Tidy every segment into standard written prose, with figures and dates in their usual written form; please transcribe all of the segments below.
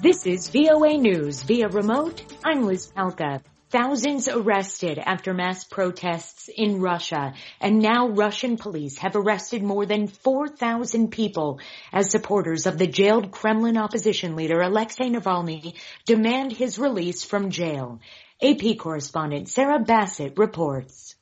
This is VOA News via remote. I'm Liz Palka. Thousands arrested after mass protests in Russia, and now Russian police have arrested more than 4,000 people as supporters of the jailed Kremlin opposition leader Alexei Navalny demand his release from jail. AP correspondent Sarah Bassett reports.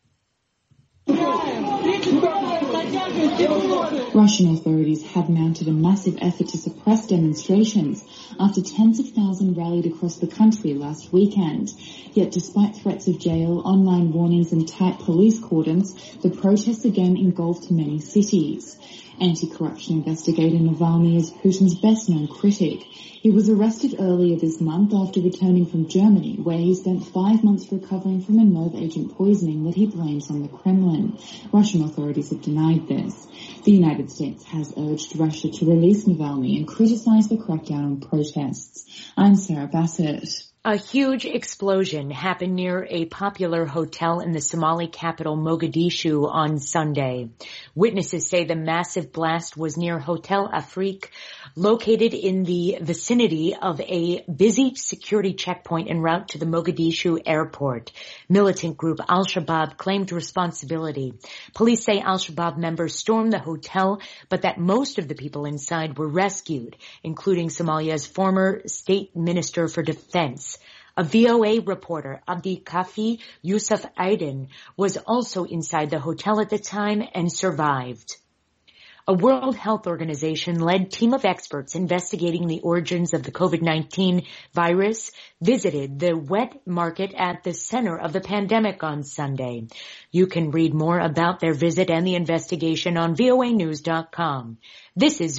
Russian authorities have mounted a massive effort to suppress demonstrations after tens of thousands rallied across the country last weekend. Yet despite threats of jail, online warnings and tight police cordons, the protests again engulfed many cities. Anti-corruption investigator Navalny is Putin's best-known critic. He was arrested earlier this month after returning from Germany, where he spent 5 months recovering from a nerve agent poisoning that he blames on the Kremlin. Russian authorities have denied this. The United States has urged Russia to release Navalny and criticize the crackdown on protests. I'm Sarah Bassett. A huge explosion happened near a popular hotel in the Somali capital Mogadishu on Sunday. Witnesses say the massive blast was near Hotel Afrique, located in the vicinity of a busy security checkpoint en route to the Mogadishu airport. Militant group Al-Shabaab claimed responsibility. Police say Al-Shabaab members stormed the hotel, but that most of the people inside were rescued, including Somalia's former state minister for defense. A VOA reporter, Abdi Kafi Yusuf Aiden, was also inside the hotel at the time and survived. A World Health Organization-led team of experts investigating the origins of the COVID-19 virus visited the wet market at the center of the pandemic on Sunday. You can read more about their visit and the investigation on voanews.com. This is